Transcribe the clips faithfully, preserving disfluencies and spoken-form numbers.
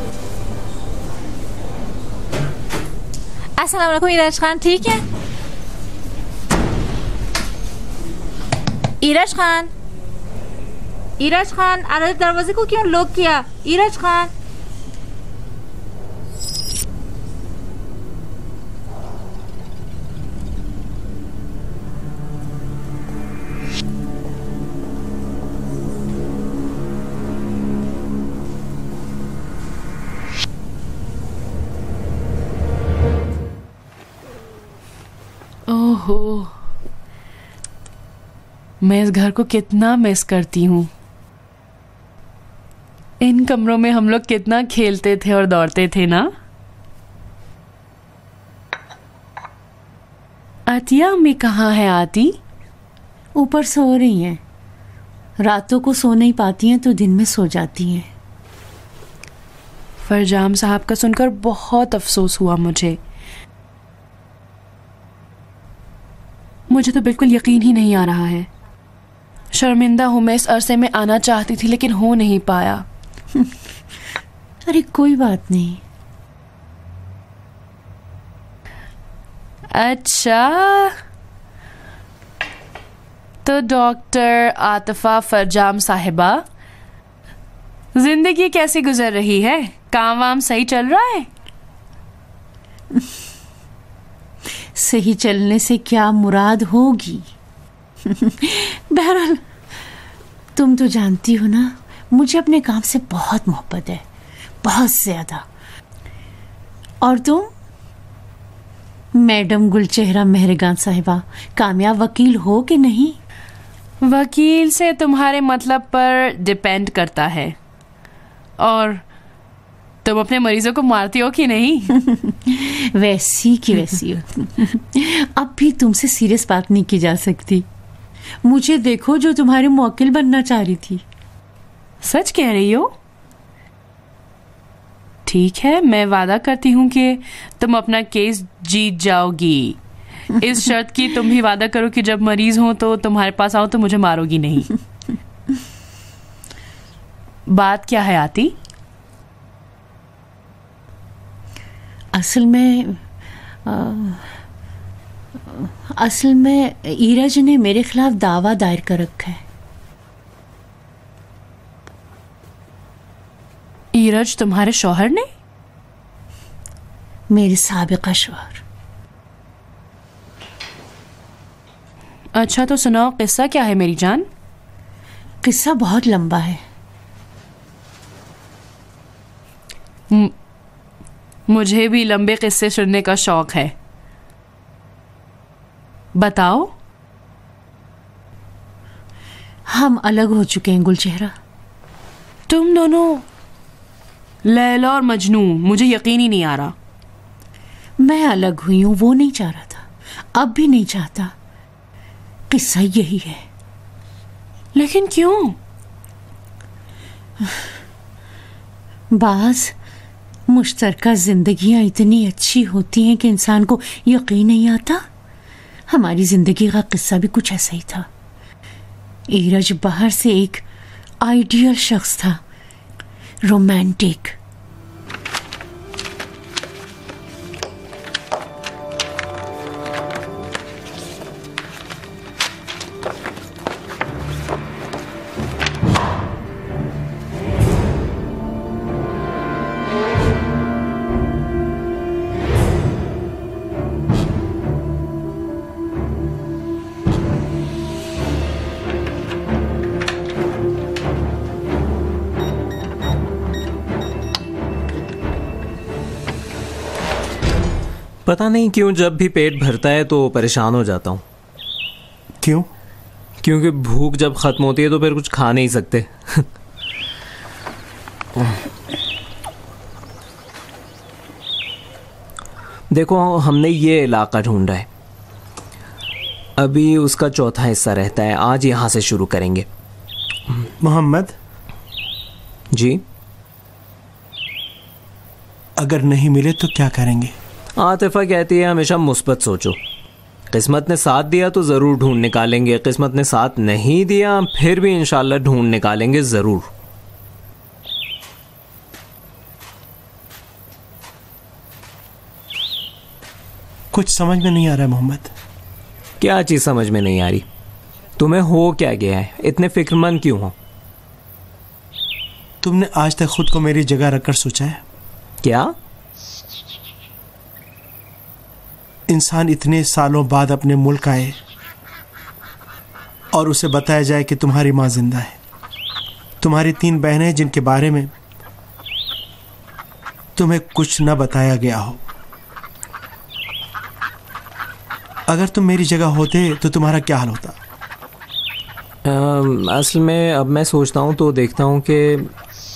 अस्सलाम वालेकुम ईराज खान, ठीक है? ईराज खान, ईराज खान, अरे दरवाजे को क्यों लॉक किया? ईराज खान। ओहो, मैं इस घर को कितना मिस करती हूँ। इन कमरों में हम लोग कितना खेलते थे और दौड़ते थे ना। आतिया अम्मी कहाँ है? आती ऊपर सो रही हैं। रातों को सो नहीं पाती हैं तो दिन में सो जाती हैं। फरजाम साहब का सुनकर बहुत अफसोस हुआ मुझे। मुझे तो बिल्कुल यकीन ही नहीं आ रहा है। शर्मिंदा हूं, मैं इस अरसे में आना चाहती थी लेकिन हो नहीं पाया। अरे कोई बात नहीं। अच्छा, तो डॉक्टर आतिफा फरजाम साहिबा, जिंदगी कैसी गुजर रही है? काम वाम सही चल रहा है? सही चलने से क्या मुराद होगी। बहरहाल तुम तो जानती हो ना, मुझे अपने काम से बहुत मोहब्बत है, बहुत ज्यादा। और तुम? मैडम गुलचेहरा मेहरगान साहिबा, कामयाब वकील हो कि नहीं? वकील से तुम्हारे मतलब पर डिपेंड करता है। और तुम अपने मरीजों को मारती हो कि नहीं? वैसी की वैसी हो। अब भी तुमसे सीरियस बात नहीं की जा सकती। मुझे देखो, जो तुम्हारी मौकिल बनना चाह रही थी। सच कह रही हो? ठीक है, मैं वादा करती हूँ कि तुम अपना केस जीत जाओगी। इस शर्त की तुम भी वादा करो कि जब मरीज हो तो तुम्हारे पास आओ तो मुझे मारोगी नहीं। बात क्या है आती? असल में आ, असल में ईरज ने मेरे खिलाफ दावा दायर कर रखा है। ईरज तुम्हारे शौहर ने? मेरे साबिका शौहर। अच्छा, तो सुनाओ, किस्सा क्या है मेरी जान? किस्सा बहुत लंबा है। म- मुझे भी लंबे किस्से सुनने का शौक है, बताओ। हम अलग हो चुके हैं गुलचेहरा। तुम दोनों लैला और मजनू, मुझे यकीन ही नहीं आ रहा। मैं अलग हुई हूं, वो नहीं चाह रहा था, अब भी नहीं चाहता। किस्सा यही है। लेकिन क्यों? बाज मुश्तरका जिंदगियां इतनी अच्छी होती हैं कि इंसान को यकीन नहीं आता। हमारी जिंदगी का किस्सा भी कुछ ऐसा ही था। ईरज बाहर से एक आइडियल शख्स था, रोमांटिक। पता नहीं क्यों जब भी पेट भरता है तो परेशान हो जाता हूँ। क्यों? क्योंकि भूख जब खत्म होती है तो फिर कुछ खा नहीं सकते। देखो, हमने ये इलाका ढूंढा है, अभी उसका चौथा हिस्सा रहता है। आज यहाँ से शुरू करेंगे। मोहम्मद जी? अगर नहीं मिले तो क्या करेंगे? आतिफा कहती है हमेशा मुस्बत सोचो। किस्मत ने साथ दिया तो ज़रूर ढूंढ निकालेंगे, किस्मत ने साथ नहीं दिया फिर भी इंशाल्लाह ढूंढ निकालेंगे ज़रूर। कुछ समझ में नहीं आ रहा है मोहम्मद। क्या चीज समझ में नहीं आ रही? तुम्हें हो क्या गया है? इतने फिक्रमंद क्यों हो? तुमने आज तक खुद को मेरी जगह रखकर सोचा है? क्या? इंसान इतने सालों बाद अपने मुल्क आए और उसे बताया जाए कि तुम्हारी माँ जिंदा है, तुम्हारी तीन बहनें जिनके बारे में तुम्हें कुछ न बताया गया हो। अगर तुम मेरी जगह होते तो तुम्हारा क्या हाल होता? अम, असल में अब मैं सोचता हूँ तो देखता हूँ कि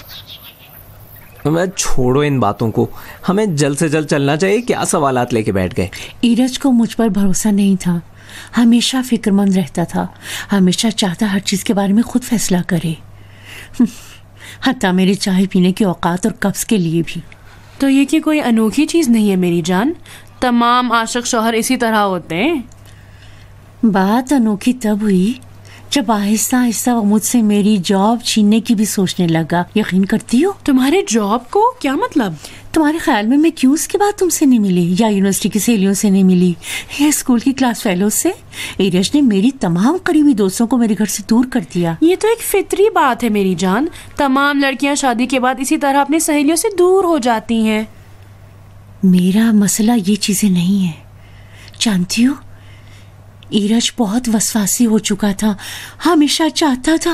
मैं छोड़ो इन बातों को, हमें जल्द से जल्द चलना चाहिए। क्या सवालात लेके बैठ गए? ईरज को मुझ पर भरोसा नहीं था, हमेशा फिक्रमंद रहता था, हमेशा चाहता हर चीज के बारे में खुद फैसला करे, हत्ता मेरे चाय पीने के औकात और कब्ज के लिए भी। तो ये कि कोई अनोखी चीज नहीं है मेरी जान, तमाम आशिक शौहर इसी तरह होते हैं। बात अनोखी तब हुई जब आहिस्ता आहिस्ता वो मुझसे मेरी जॉब छीनने की भी सोचने लगा। यकीन करती हो? तुम्हारे जॉब को? क्या मतलब? तुम्हारे ख्याल में मैं क्यों उसके बाद तुमसे नहीं मिली, या यूनिवर्सिटी की सहेलियों से नहीं मिली, या स्कूल की क्लास फेलो से? ईरज ने मेरी तमाम करीबी दोस्तों को मेरे घर से दूर कर दिया। ये तो एक फितरी बात है मेरी जान, तमाम लड़कियां शादी के बाद इसी तरह अपनी सहेलियों से दूर हो जाती हैं। मेरा मसला ये चीजें नहीं है, जानती हो ईरज बहुत वसवासी हो चुका था, हमेशा चाहता था।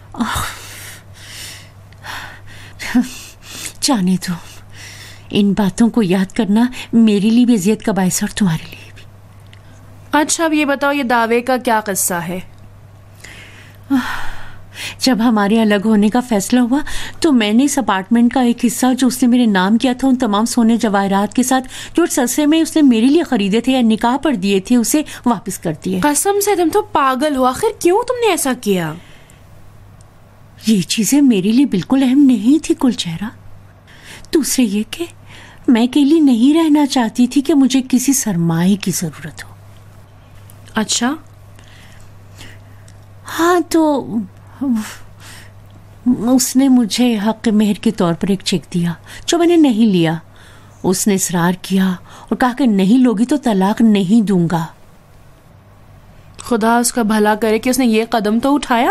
जाने दो, इन बातों को याद करना मेरे लिए भी अजियत का बायस और तुम्हारे लिए भी। अच्छा अब ये बताओ, ये दावे का क्या किस्सा है? जब हमारे अलग होने का फैसला हुआ तो मैंने इस अपार्टमेंट का एक हिस्सा जो उसने मेरे नाम किया था, उन तमाम सोने जवाहरात के साथ जो सस्ते में उसने मेरे लिए खरीदे थे या निकाह पर दिए थे, उसे वापस कर दिए। कसम से तुम तो पागल हो, आखिर क्यों तुमने ऐसा किया? ये चीजें मेरे लिए बिल्कुल अहम नहीं थी गुलचेहरा। दूसरे ये कि मैं अकेली नहीं रहना चाहती थी कि मुझे किसी सरमाए की जरूरत हो। अच्छा हाँ, तो उसने मुझे हक मेहर के तौर पर एक चेक दिया जो मैंने नहीं लिया। उसने इसरार किया और कहा कि नहीं लोगी तो तलाक नहीं दूंगा। खुदा उसका भला करे कि उसने ये कदम तो उठाया।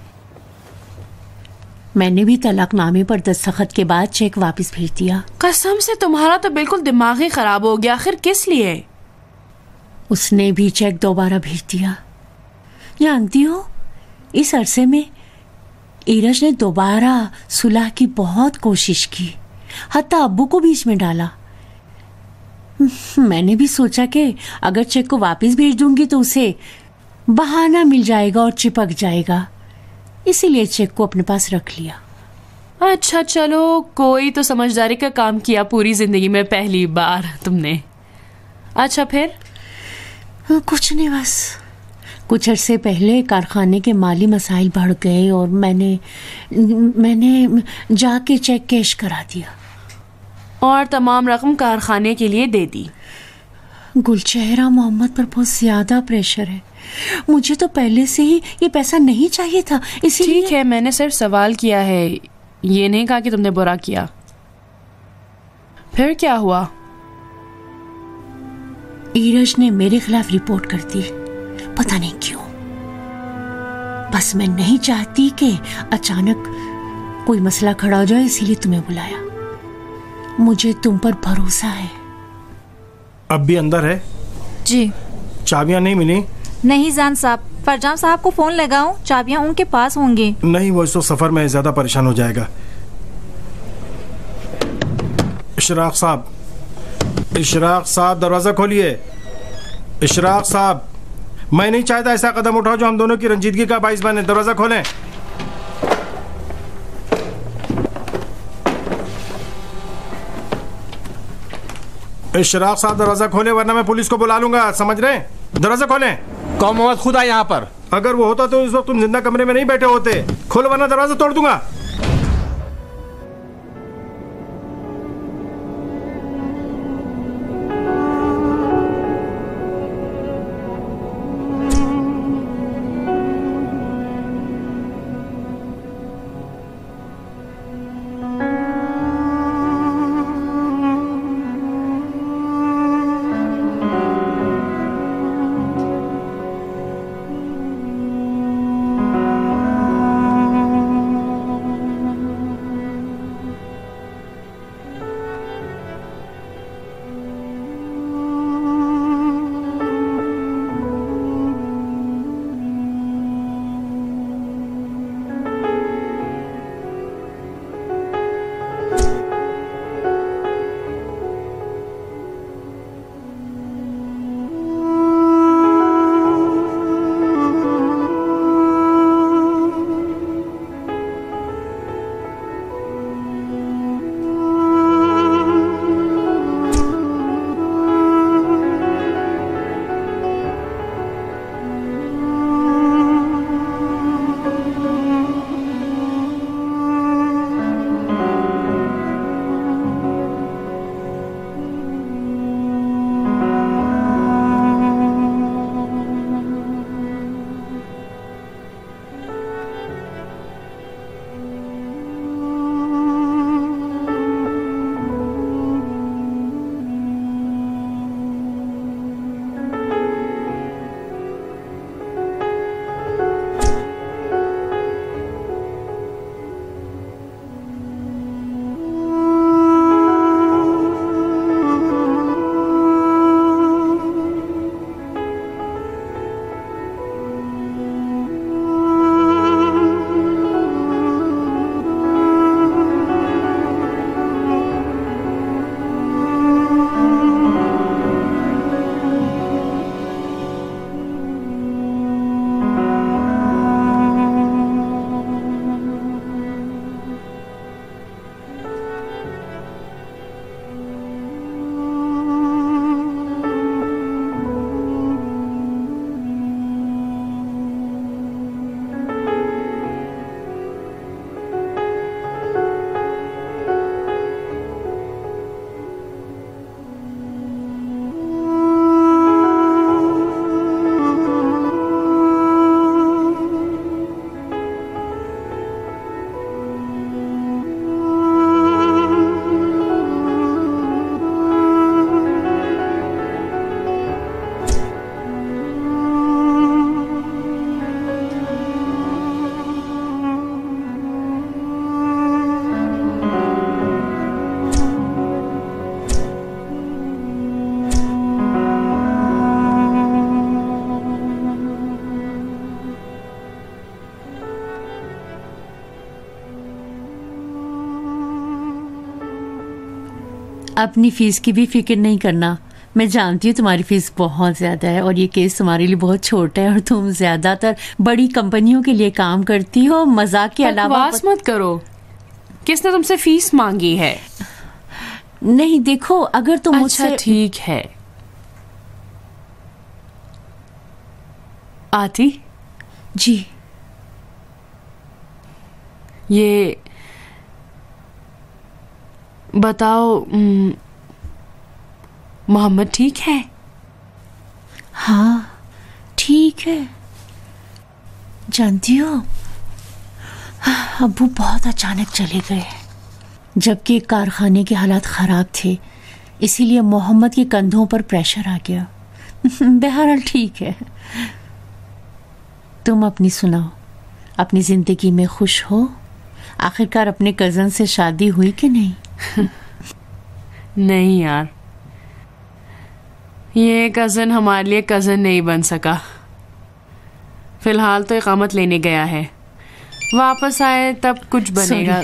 मैंने भी तलाकनामे पर दस्तखत के बाद चेक वापस भेज दिया। कसम से तुम्हारा तो बिल्कुल दिमाग ही खराब हो गया, आखिर किस लिए? उसने भी चेक दोबारा भेज दिया। जानती हो, इस अरसे में ईरज ने दोबारा सुलह की बहुत कोशिश की, हत्ता अब्बू को बीच में डाला। मैंने भी सोचा कि अगर चेक को वापस भेज दूंगी तो उसे बहाना मिल जाएगा और चिपक जाएगा, इसीलिए चेक को अपने पास रख लिया। अच्छा चलो, कोई तो समझदारी का काम किया पूरी जिंदगी में पहली बार तुमने। अच्छा फिर? कुछ नहीं, बस कुछ अरसे पहले कारखाने के माली मसाइल बढ़ गए और मैंने मैंने जाके चेक कैश करा दिया और तमाम रकम कारखाने के लिए दे दी। गुलचेहरा, मोहम्मद पर बहुत ज्यादा प्रेशर है, मुझे तो पहले से ही ये पैसा नहीं चाहिए था, इसीलिए। ठीक है, मैंने सिर्फ सवाल किया है, ये नहीं कहा कि तुमने बुरा किया। फिर क्या हुआ? ईरज ने मेरे खिलाफ रिपोर्ट कर दी, पता नहीं क्यों। बस मैं नहीं चाहती कि अचानक कोई मसला खड़ा हो जाए, इसीलिए तुम्हें बुलाया। मुझे तुम पर भरोसा है। अब भी अंदर है? जी। चाबियां नहीं मिली? नहीं जान साहब, फरजान साहब को फोन लगाऊं, चाबियां उनके पास होंगी। नहीं, वो इस तो सफर में ज्यादा परेशान हो जाएगा। इशराक साहब, इशराक साहब दरवाजा खोलिए। इशराक साहब, मैं नहीं चाहता ऐसा कदम उठाओ जो हम दोनों की रंजीदगी का बाइस बने। दरवाजा खोलें। इशराक साहब दरवाजा खोले वरना मैं पुलिस को बुला लूंगा, समझ रहे हैं? दरवाजा खोलें। कौन मोहम्मद खुदा यहाँ पर? अगर वो होता तो इस वक्त तुम जिंदा कमरे में नहीं बैठे होते। खोलो वरना दरवाजा तोड़ दूंगा। अपनी फीस की भी फिक्र नहीं करना। मैं जानती हूँ तुम्हारी फीस बहुत ज्यादा है और ये केस तुम्हारे लिए बहुत छोटा है और तुम ज्यादातर बड़ी कंपनियों के लिए काम करती हो। मजाक के अलावा बकवास मत करो। किसने तुमसे फीस मांगी है? नहीं, देखो अगर तुम अच्छा मुझसे ठीक है। आती जी, ये बताओ, हम्म, मोहम्मद ठीक है? हाँ ठीक है। जानती हो, अब्बू बहुत अचानक चले गए, जबकि कारखाने के हालात खराब थे, इसीलिए मोहम्मद के कंधों पर प्रेशर आ गया। बहरहाल ठीक है। तुम अपनी सुनाओ, अपनी जिंदगी में खुश हो? आखिरकार अपने कजन से शादी हुई कि नहीं? नहीं यार, ये कजन हमारे लिए कजन नहीं बन सका। फिलहाल तो इकामत लेने गया है, वापस आए तब कुछ बनेगा।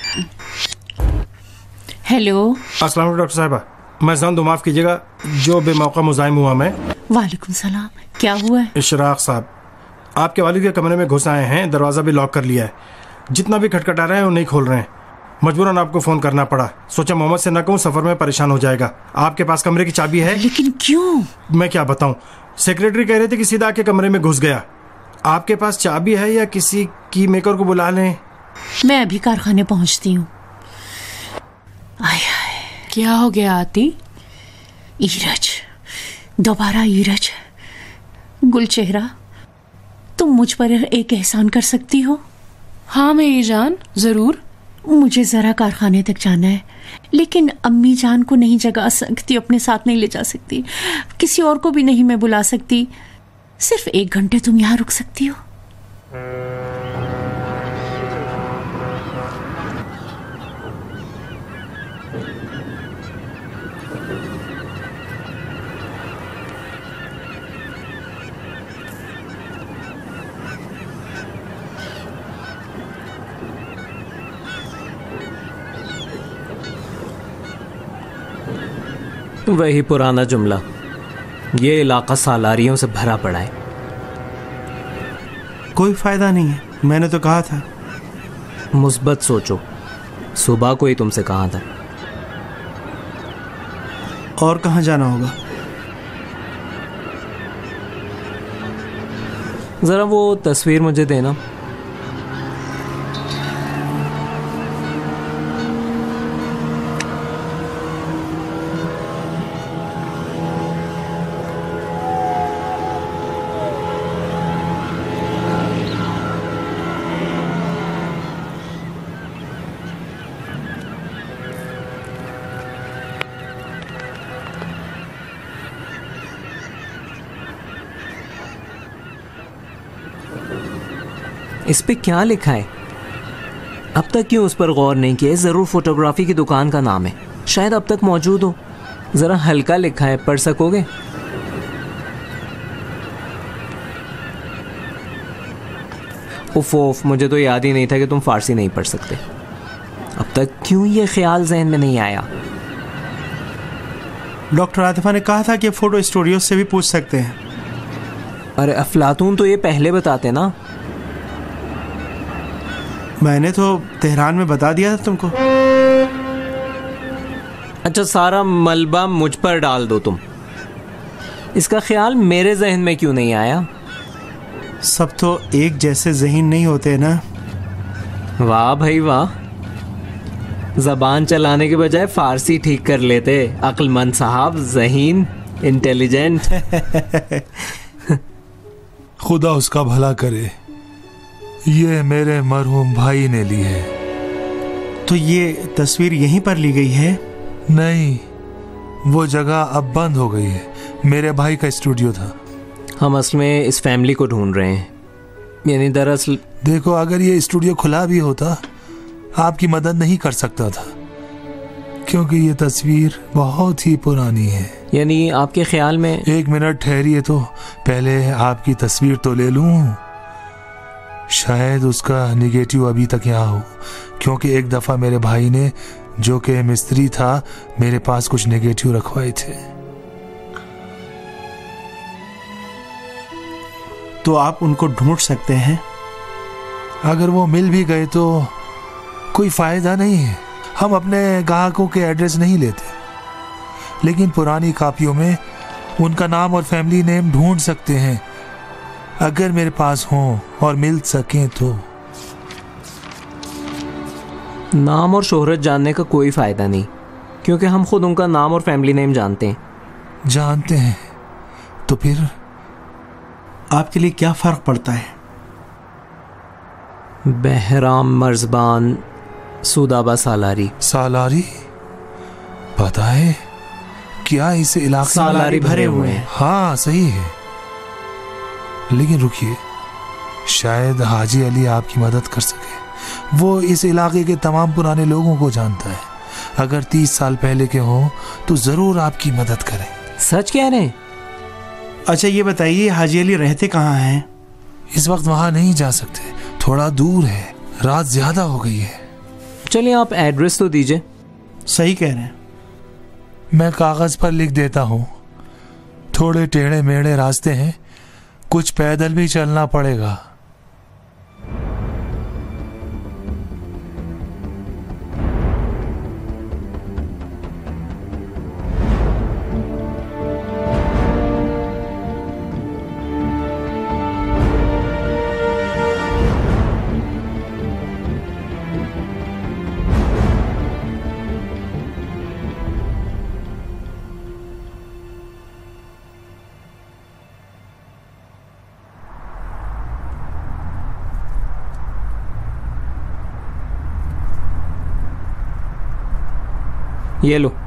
हेलो। अस्सलाम वालेकुम डॉक्टर साहिबा, मैं जानदू, माफ कीजिएगा जो बेमौका मुजाहिम हुआ मैं। वालेकुम सलाम, क्या हुआ है? इशराक साहब, आपके वालिद के कमरे में घुस आए हैं, दरवाज़ा भी लॉक कर लिया है, जितना भी खटखटा रहे हैं वो नहीं खोल रहे हैं। मजबूरन आपको फ़ोन करना पड़ा। सोचा मोहम्मद से ना कहूँ, सफ़र में परेशान हो जाएगा। आपके पास कमरे की चाबी है? लेकिन क्यों? मैं क्या बताऊँ, सेक्रेटरी कह रहे थे कि सीधा आके कमरे में घुस गया। आपके पास चाबी है या किसी की मेकर को बुला लें? मैं अभी कारखाने पहुंचती हूँ। आय हाय, क्या हो गया आती? ईरज, दोबारा ईरज। गुलचेहरा, तुम मुझ पर एक एहसान कर सकती हो? हाँ मेरी जान, जरूर। मुझे जरा कारखाने तक जाना है, लेकिन अम्मी जान को नहीं जगा सकती, अपने साथ नहीं ले जा सकती, किसी और को भी नहीं मैं बुला सकती। सिर्फ एक घंटे तुम यहाँ रुक सकती हो? वही पुराना जुमला, ये इलाका सालारियों से भरा पड़ा है। कोई फायदा नहीं है, मैंने तो कहा था। मुस्बत सोचो, सुबह को ही तुमसे कहा था। और कहाँ जाना होगा? जरा वो तस्वीर मुझे देना। इस पे क्या लिखा है? अब तक क्यों उस पर गौर नहीं किया? जरूर फोटोग्राफी की दुकान का नाम है, शायद अब तक मौजूद हो। जरा हल्का लिखा है, पढ़ सकोगे? उफ उफ, मुझे तो याद ही नहीं था कि तुम फारसी नहीं पढ़ सकते। अब तक क्यों ये ख्याल जहन में नहीं आया? डॉक्टर आतिफा ने कहा था कि फोटो स्टूडियो से भी पूछ सकते हैं। अरे अफलातून तो ये पहले बताते ना। मैंने तो तेहरान में बता दिया था तुमको। अच्छा, सारा मलबा मुझ पर डाल दो तुम। इसका ख्याल मेरे जहन में क्यों नहीं आया? सब तो एक जैसे ज़हीन नहीं होते ना। वाह भाई वाह, जबान चलाने के बजाय फारसी ठीक कर लेते। अक्लमंद साहब, ज़हीन, इंटेलिजेंट। खुदा उसका भला करे। ये मेरे मरहूम भाई ने ली है। तो ये तस्वीर यहीं पर ली गई है? नहीं, वो जगह अब बंद हो गई है। मेरे भाई का स्टूडियो था। हम असल में इस फैमिली को ढूंढ रहे हैं। यानी दरअसल देखो, अगर ये स्टूडियो खुला भी होता आपकी मदद नहीं कर सकता था, क्योंकि ये तस्वीर बहुत ही पुरानी है। यानी आपके ख्याल में? एक मिनट ठहरिए, तो पहले आपकी तस्वीर तो ले लूं। शायद उसका निगेटिव अभी तक यहाँ हो, क्योंकि एक दफ़ा मेरे भाई ने जो कि मिस्त्री था, मेरे पास कुछ नेगेटिव रखवाए थे। तो आप उनको ढूंढ सकते हैं। अगर वो मिल भी गए तो कोई फायदा नहीं है। हम अपने ग्राहकों के एड्रेस नहीं लेते, लेकिन पुरानी कापियों में उनका नाम और फैमिली नेम ढूंढ सकते हैं, अगर मेरे पास हो और मिल सकें तो। नाम और शोहरत जानने का कोई फायदा नहीं, क्योंकि हम खुद उनका नाम और फैमिली नेम जानते हैं। जानते हैं तो फिर आपके लिए क्या फर्क पड़ता है? Bahram Marzban Sudaba Salari. Salari? पता है क्या इस इलाके सालारी भरे हुए हैं। हाँ सही है, लेकिन रुकिए, शायद हाजी अली आपकी मदद कर सके। वो इस इलाके के तमाम पुराने लोगों को जानता है। अगर तीस साल पहले के हो तो जरूर आपकी मदद करें। सच कह रहे हैं? अच्छा ये बताइए, हाजी अली रहते कहाँ हैं? इस वक्त वहां नहीं जा सकते, थोड़ा दूर है, रात ज्यादा हो गई है। चलिए आप एड्रेस तो दीजिए। सही कह रहे हैं। मैं कागज पर लिख देता हूँ। थोड़े टेढ़े मेढ़े रास्ते हैं, कुछ पैदल भी चलना पड़ेगा। ये लो।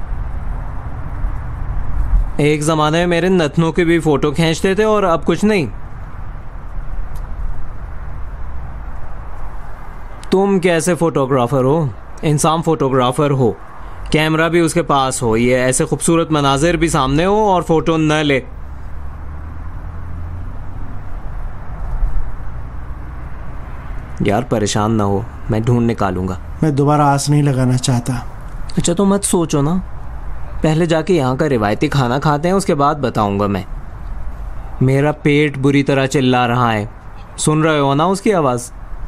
एक जमाने में मेरे नथनों के भी फोटो खींचते थे और अब कुछ नहीं। तुम कैसे फोटोग्राफर हो? इंसान फोटोग्राफर हो, कैमरा भी उसके पास हो, ये ऐसे खूबसूरत मनाजिर भी सामने हो और फोटो न ले। यार परेशान ना हो, मैं ढूंढ निकालूंगा। मैं दोबारा आस नहीं लगाना चाहता। अच्छा तो मत सोचो ना, पहले जाके यहाँ का रिवायती खाना खाते हैं, उसके बाद बताऊंगा मैं। मेरा पेट बुरी तरह चिल्ला रहा है, सुन रहे हो ना उसकी आवाज?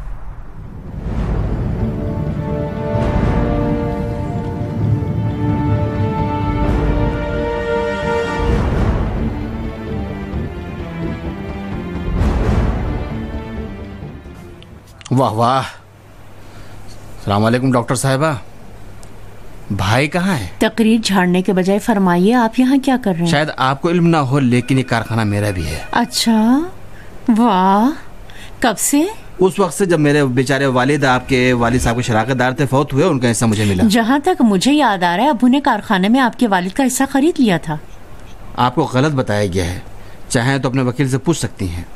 वाह वाह। सलाम वालेकुम डॉक्टर साहिबा। भाई कहाँ है? तकरीर झाड़ने के बजाय फरमाइए, आप यहाँ क्या कर रहे हैं? शायद आपको इल्म ना हो, लेकिन ये कारखाना मेरा भी है। अच्छा, वाह। कब से? उस वक्त से जब मेरे बेचारे वालिद आपके वालिद साहब के शराकतदार थे, फौत हुए, उनका हिस्सा मुझे मिला। जहाँ तक मुझे याद आ रहा है, अबू ने कारखाने में आपके वालिद का हिस्सा खरीद लिया था। आपको गलत बताया गया है, चाहे तो अपने वकील से पूछ सकती हैं।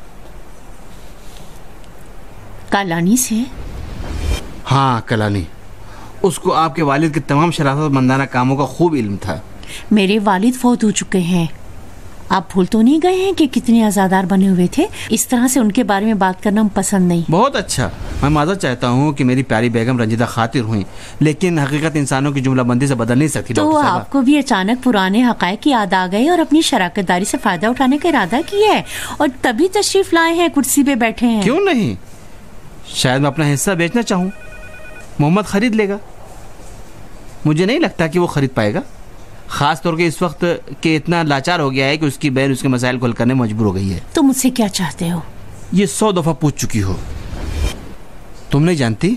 कालानी से? हाँ कलानी। उसको आपके वालिद के तमाम शराफत मंदाना कामों का खूब इल्म था। मेरे वालिद फौत हो चुके हैं। आप भूल तो नहीं गए हैं कि कितने आजादार बने हुए थे? इस तरह से उनके बारे में बात करना पसंद नहीं। बहुत अच्छा। मैं माजरत चाहता हूँ कि मेरी प्यारी बेगम रंजीदा खातिर हुई, लेकिन हकीकत इंसानों की जुमलाबंदी से बदल नहीं सकती। तो आपको भी अचानक पुराने हकायक याद आ गए और अपनी शराकतदारी से फायदा उठाने का इरादा किया है और तभी तशरीफ लाए हैं, कुर्सी पे बैठे हैं। क्यों नहीं? शायद मैं अपना हिस्सा बेचना चाहूँ, मोहम्मद खरीद लेगा। मुझे नहीं लगता कि वो खरीद पाएगा, खास तौर के इस वक्त के इतना लाचार हो गया है कि उसकी बहन उसके मसाइल को हल करने में मजबूर हो गई है। तो मुझसे क्या चाहते हो? ये सौ दफा पूछ चुकी हो, तुम नहीं जानती?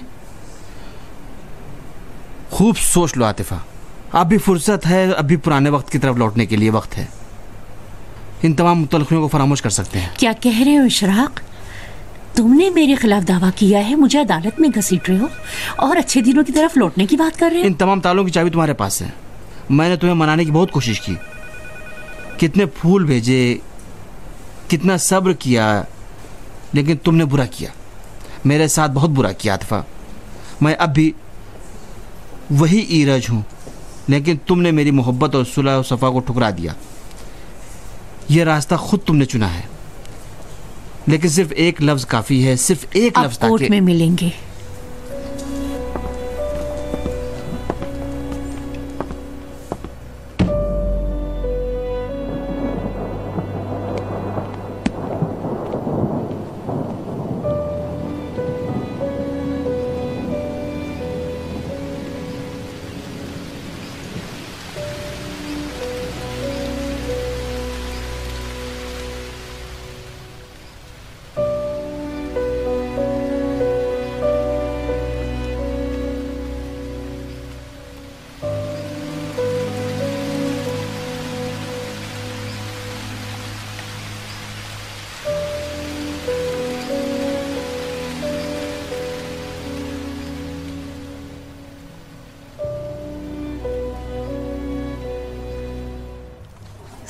खूब सोच लो आतिफा, अब भी फुर्सत है, अभी पुराने वक्त की तरफ लौटने के लिए वक्त है। इन तमाम मुतलखियों को फरामोश कर सकते हैं। क्या कह रहे हो इशराक? तुमने मेरे खिलाफ दावा किया है, मुझे अदालत में घसीट रहे हो और अच्छे दिनों की तरफ लौटने की बात कर रहे हो। इन तमाम तालों की चाबी तुम्हारे पास है। मैंने तुम्हें मनाने की बहुत कोशिश की, कितने फूल भेजे, कितना सब्र किया, लेकिन तुमने बुरा किया, मेरे साथ बहुत बुरा किया आतिफा। मैं अब भी वही ईरज हूँ, लेकिन तुमने मेरी मोहब्बत और सुलह और सफ़ा को ठुकरा दिया। यह रास्ता खुद तुमने चुना है, लेकिन सिर्फ एक लफ्ज काफी है, सिर्फ एक लफ्ज। कोर्ट में मिलेंगे।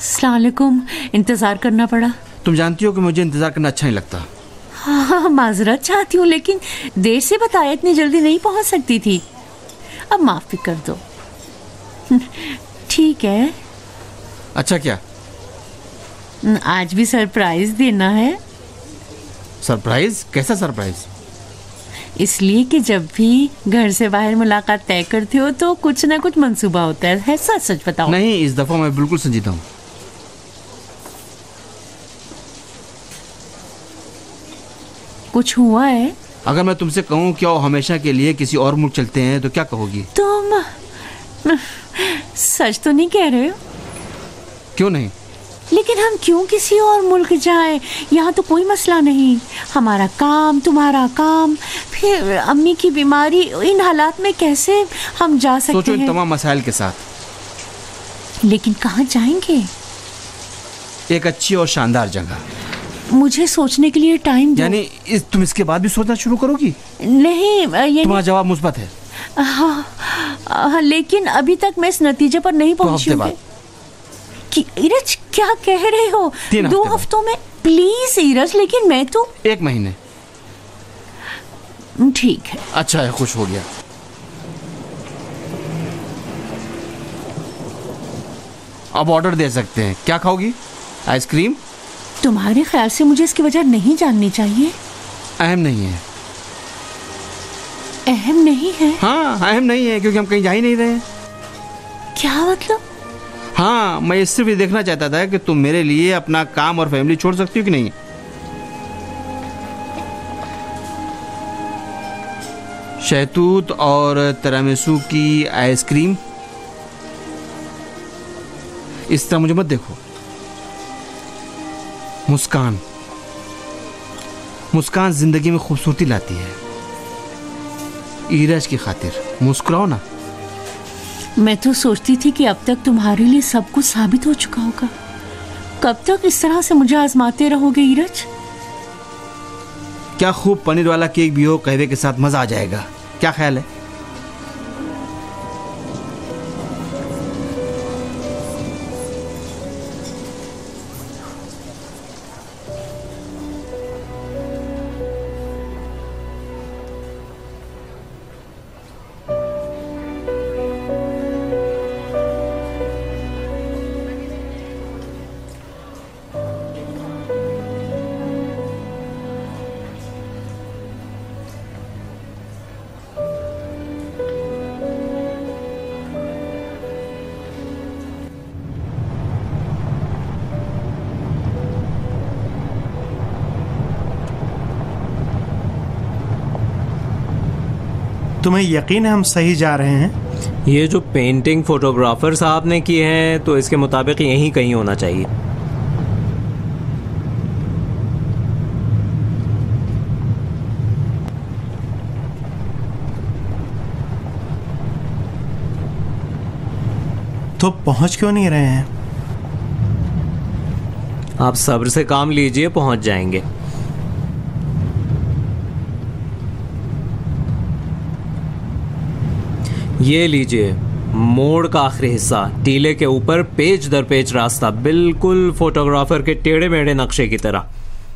अस्सलाम वालेकुम। इंतजार करना पड़ा। तुम जानती हो कि मुझे इंतजार करना अच्छा नहीं लगता। हाँ, माजरत चाहती हूँ, लेकिन देर से बताया, इतनी जल्दी नहीं पहुँच सकती थी। अब माफी कर दो। ठीक है। अच्छा क्या? आज भी सरप्राइज देना है। सरप्राइज? कैसा सरप्राइज? इसलिए कि जब भी घर से बाहर मुलाकात तय करते हो तो कुछ ना कुछ मंसूबा होता है, है सच सच बताओ। नहीं, इस दफा मैं बिल्कुल संजीदा हूँ। कुछ हुआ है? अगर मैं तुमसे कहूँ कि आओ हमेशा के लिए किसी और मुल्क चलते हैं तो क्या कहोगी? तुम सच तो नहीं कह रहे हो? क्यों नहीं? लेकिन हम क्यों किसी और मुल्क जाएं? यहाँ तो कोई मसला नहीं। हमारा काम, तुम्हारा काम, फिर अम्मी की बीमारी, इन हालात में कैसे हम जा सकते सोचो हैं? इन तमाम मसाइल के साथ। लेकिन कहाँ जाएंगे? एक अच्छी और शानदार जगह। मुझे सोचने के लिए टाइम दो। यानी इस, तुम इसके बाद भी सोचना शुरू करोगी? नहीं, ये तुम्हारा जवाब मुस्बत है। हाँ, हाँ, लेकिन अभी तक मैं इस नतीजे पर नहीं पहुंची हूँ कि इरज क्या कह रहे हो? दो हफ्तों में? प्लीज इरज, लेकिन मैं तो एक महीने। ठीक है। अच्छा है, खुश हो गया। अब ऑर्डर दे सकते हैं। क्या खाओगी? आइसक्रीम? तुम्हारे ख्याल से मुझे इसकी वजह नहीं जाननी चाहिए? अहम नहीं है। अहम नहीं है? हाँ, अहम नहीं है क्योंकि हम कहीं जा ही नहीं रहे। क्या मतलब? हाँ, मैं ये सिर्फ ये देखना चाहता था कि तुम मेरे लिए अपना काम और फैमिली छोड़ सकती हो कि नहीं। शहतूत और तिरामिसू की आइसक्रीम। इस तरह मुझे मत देखो। मुस्कान मुस्कान जिंदगी में खूबसूरती लाती है। ईरज की खातिर मुस्कुराओ ना। मैं तो सोचती थी कि अब तक तुम्हारे लिए सब कुछ साबित हो चुका होगा। कब तक इस तरह से मुझे आजमाते रहोगे ईरज? क्या खूब पनीर वाला केक भी हो, कहवे के साथ मजा आ जाएगा। क्या ख्याल है? तुम्हें यकीन है हम सही जा रहे हैं? ये जो पेंटिंग फोटोग्राफर साहब ने की है तो इसके मुताबिक यहीं कहीं होना चाहिए। तो पहुंच क्यों नहीं रहे हैं? आप सब्र से काम लीजिए, पहुंच जाएंगे। ये लीजिए मोड़ का आखिरी हिस्सा, टीले के ऊपर पेज दर पेज रास्ता, बिल्कुल फोटोग्राफर के टेढ़े मेढ़े नक्शे की तरह।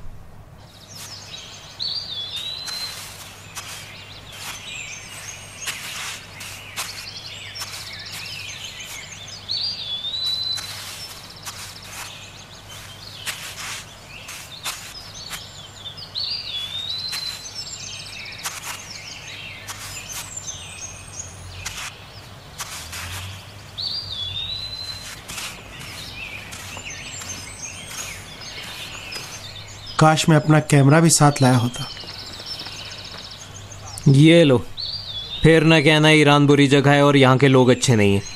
काश मैं अपना कैमरा भी साथ लाया होता। ये लो, फिर न कहना ईरान बुरी जगह है और यहाँ के लोग अच्छे नहीं हैं।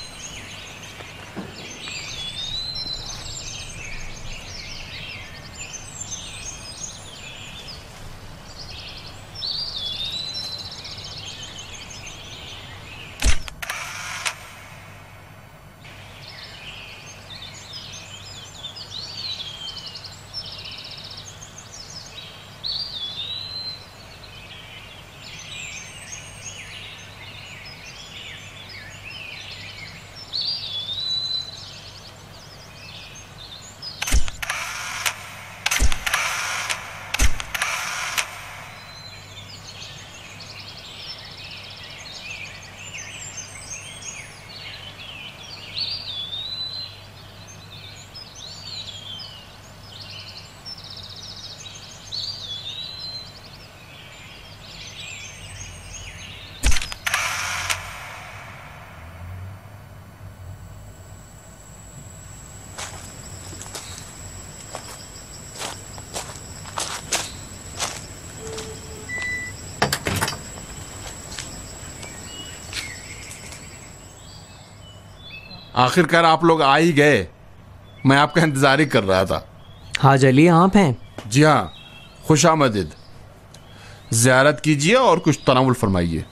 आखिरकार आप लोग आ ही गए। मैं आपका इंतजार ही कर रहा था। हाज अली आप हैं? जी हाँ, खुश आमदीद। ज़ियारत कीजिए और कुछ तनावुल फरमाइए।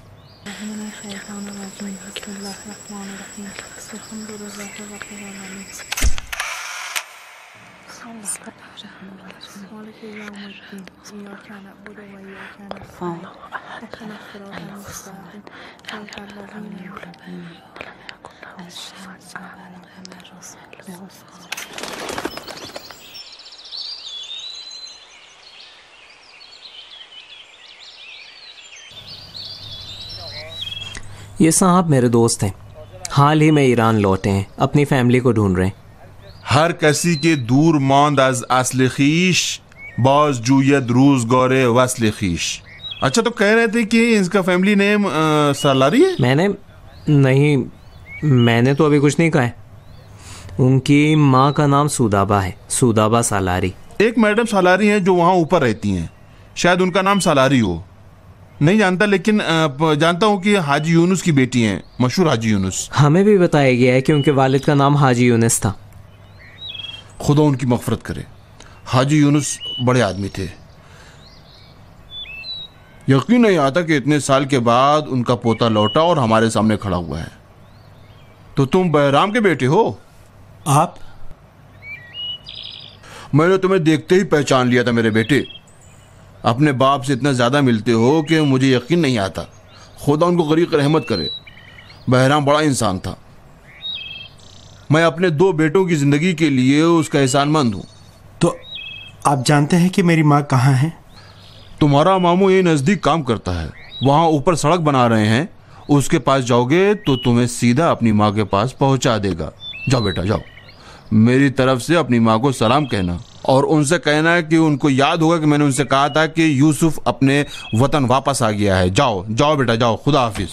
ये साहब मेरे दोस्त हैं, हाल ही में ईरान लौटे हैं, अपनी फैमिली को ढूंढ रहे हैं। हर कसी के दूर मांद अज असल खीश बाज जूयद रूज गौरे वसल खीश। अच्छा, तो कह रहे थे कि इसका फैमिली नेम सालारी है? मैंने नहीं, मैंने तो अभी कुछ नहीं कहा है। उनकी माँ का नाम सुदाबा है, सुदाबा सालारी। एक मैडम सालारी हैं जो वहाँ ऊपर रहती हैं, शायद उनका नाम सालारी हो। नहीं जानता, लेकिन जानता हूँ कि हाजी यूनुस की बेटी हैं, मशहूर हाजी यूनुस। हमें भी बताया गया है कि उनके वालिद का नाम हाजी यूनुस था। खुदा उनकी मग़फ़िरत करे। हाजी यूनुस बड़े आदमी थे। यकीन नहीं आता कि इतने साल के बाद उनका पोता लौटा और हमारे सामने खड़ा हुआ है। तो तुम बहराम के बेटे हो? आप? मैंने तुम्हें देखते ही पहचान लिया था मेरे बेटे। अपने बाप से इतना ज़्यादा मिलते हो कि मुझे यकीन नहीं आता। खुदा उनको गरीक रहमत करे। बहराम बड़ा इंसान था। मैं अपने दो बेटों की ज़िंदगी के लिए उसका एहसानमंद हूँ। तो आप जानते हैं कि मेरी माँ कहाँ है? तुम्हारा मामू ये नज़दीक काम करता है, वहाँ ऊपर सड़क बना रहे हैं। उसके पास जाओगे तो तुम्हें सीधा अपनी माँ के पास पहुँचा देगा। जाओ बेटा जाओ, मेरी तरफ से अपनी माँ को सलाम कहना और उनसे कहना है कि उनको याद होगा कि मैंने उनसे कहा था कि यूसुफ अपने वतन वापस आ गया है। जाओ जाओ बेटा जाओ, खुदा हाफिज।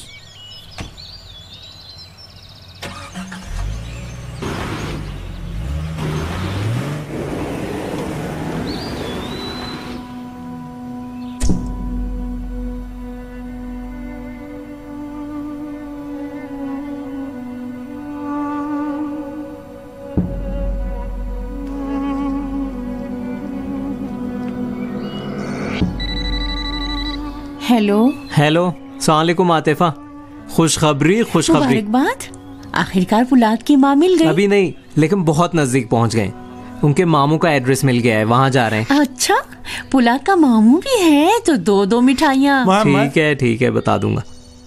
हेलो हेलो, अस्सलाम वालेकुम आतिफा। खुशखबरी खुशखबरी। मुबारकबाद, आखिरकार पुलाद की माँ मिल गई। अभी नहीं, लेकिन बहुत नजदीक पहुंच गए। उनके मामू का एड्रेस मिल गया है, वहाँ जा रहे हैं। अच्छा, पुलाद का मामू भी है तो दो दो मिठाइयाँ। ठीक है ठीक है, बता दूंगा।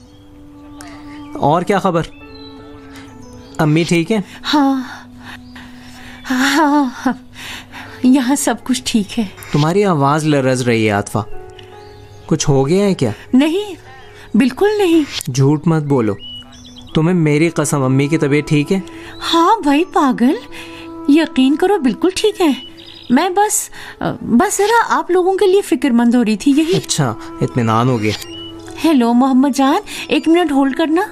और क्या खबर? अम्मी ठीक है? हाँ हाँ, हाँ, यहाँ सब कुछ ठीक है। तुम्हारी आवाज लरज रही है आतिफा, कुछ हो गया है क्या? नहीं, बिल्कुल नहीं। झूठ मत बोलो, तुम्हें मेरी कसम अम्मी की तबीयत ठीक है? हाँ भाई पागल, यकीन करो बिल्कुल ठीक है। मैं बस बस जरा आप लोगों के लिए फिक्रमंद हो रही थी, यही। अच्छा, इत्मीनान हो गया। हेलो मोहम्मद जान, एक मिनट होल्ड करना।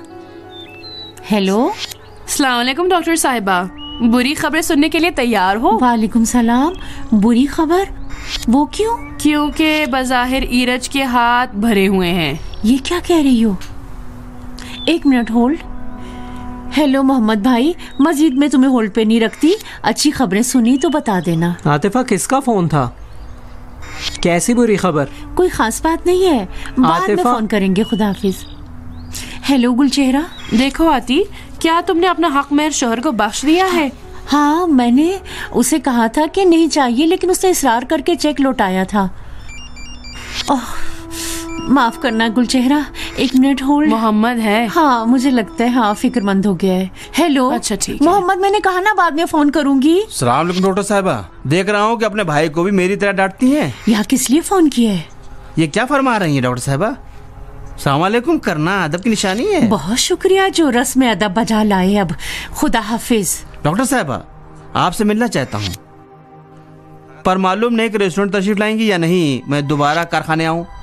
हेलो, अस्सलाम वालेकुम डॉक्टर साहिबा, बुरी खबरें सुनने के लिए तैयार हो? वालेकुम सलाम। बुरी खबर? वो क्यों? क्योंकि बज़ाहिर ईरज के हाथ भरे हुए हैं। ये क्या कह रही हो? एक मिनट होल्ड। हेलो मोहम्मद भाई, मस्जिद में तुम्हें होल्ड पे नहीं रखती, अच्छी खबरें सुनी तो बता देना। आतिफा, किसका फोन था? कैसी बुरी खबर? कोई खास बात नहीं है, बाद में फोन करेंगे। खुदा हाफिज। हेलो गुलचेहरा। देखो आती, क्या तुमने अपना हक मेहर शोहर को बख्श दिया है? हाँ, मैंने उसे कहा था कि नहीं चाहिए, लेकिन उसने इसरार करके चेक लौटाया था। ओह, माफ करना गुलचेहरा, एक मिनट होल्ड। मोहम्मद है? हाँ, मुझे लगता है हाँ फिक्रमंद हो गया है। हेलो। अच्छा ठीक है। मोहम्मद, मैंने कहा ना बाद में फोन करूंगी। सलाम अलैकुम डॉक्टर साहिबा, देख रहा हूँ कि अपने भाई को भी मेरी तरह डांटती हैं। यहाँ किस लिए फोन किया है? ये क्या फरमा रही है डॉक्टर साहिबा? सलाम अलैकुम करना अदब की निशानी है। बहुत शुक्रिया जो रस्म अदब बजा लाए। अब खुदा हाफिज। डॉक्टर साहिबा, आपसे मिलना चाहता हूँ, पर मालूम नहीं कि रेस्टोरेंट तशरीफ लाएंगी या नहीं। मैं दोबारा कारखाने आऊँ?